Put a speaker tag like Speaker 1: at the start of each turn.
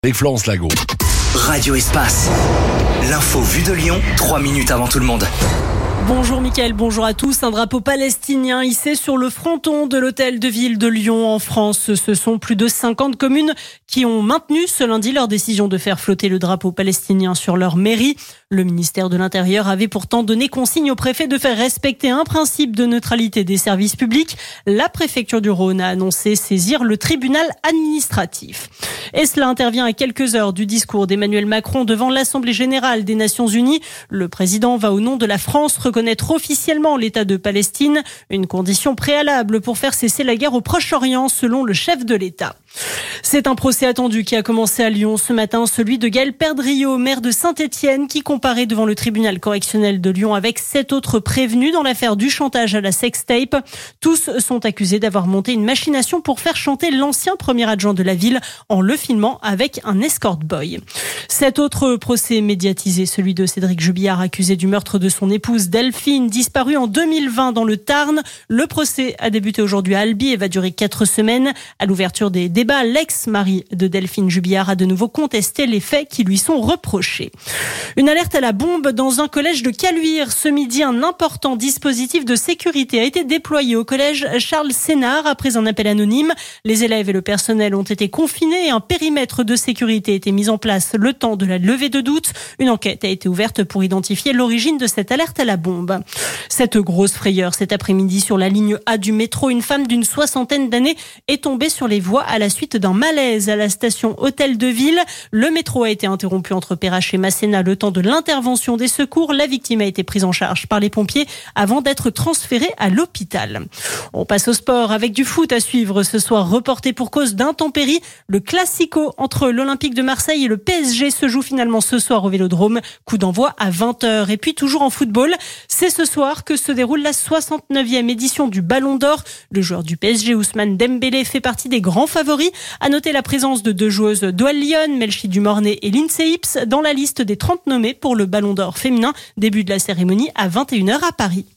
Speaker 1: avec Florence Lago.
Speaker 2: Radio Espace. L'info vue de Lyon, 3 minutes avant tout le monde.
Speaker 3: Bonjour Mickaël, bonjour à tous. Un drapeau palestinien hissé sur le fronton de l'hôtel de ville de Lyon en France. Ce sont plus de 50 communes qui ont maintenu ce lundi leur décision de faire flotter le drapeau palestinien sur leur mairie. Le ministère de l'Intérieur avait pourtant donné consigne au préfet de faire respecter un principe de neutralité des services publics. La préfecture du Rhône a annoncé saisir le tribunal administratif. Et cela intervient à quelques heures du discours d'Emmanuel Macron devant l'Assemblée générale des Nations Unies. Le président va au nom de la France reconnaître officiellement l'État de Palestine, une condition préalable pour faire cesser la guerre au Proche-Orient selon le chef de l'État. C'est un procès attendu qui a commencé à Lyon ce matin, celui de Gaël Perdriau, maire de Saint-Étienne, qui comparaît devant le tribunal correctionnel de Lyon avec 7 autres prévenus dans l'affaire du chantage à la sextape. Tous sont accusés d'avoir monté une machination pour faire chanter l'ancien premier adjoint de la ville en le filmant avec un escort boy. Cet autre procès médiatisé, celui de Cédric Jubillard, accusé du meurtre de son épouse Delphine, disparue en 2020 dans le Tarn. Le procès a débuté aujourd'hui à Albi et va durer 4 semaines. À l'ouverture des débats, l'ex-mari de Delphine Jubillard a de nouveau contesté les faits qui lui sont reprochés. Une alerte à la bombe dans un collège de Caluire. Ce midi, un important dispositif de sécurité a été déployé au collège Charles Sénard après un appel anonyme. Les élèves et le personnel ont été confinés et un périmètre de sécurité a été mis en place le temps de la levée de doute. Une enquête a été ouverte pour identifier l'origine de cette alerte à la bombe. Cette grosse frayeur cet après-midi sur la ligne A du métro. Une femme d'une 60aine d'années est tombée sur les voies à la suite d'un malaise à la station Hôtel de Ville. Le métro a été interrompu entre Perrache et Masséna le temps de l'intervention des secours. La victime a été prise en charge par les pompiers avant d'être transférée à l'hôpital. On passe au sport avec du foot à suivre ce soir, reporté pour cause d'intempéries. Le Classico entre l'Olympique de Marseille et le PSG se joue finalement ce soir au Vélodrome. Coup d'envoi à 20h. Et puis toujours en football, c'est ce soir que se déroule la 69e édition du Ballon d'Or. Le joueur du PSG, Ousmane Dembélé, fait partie des grands favoris. À noter la présence de 2 joueuses d'OL Lyon, Melchi Dumornay et Lindsay Ips, dans la liste des 30 nommés pour le Ballon d'Or féminin. Début de la cérémonie à 21h à Paris.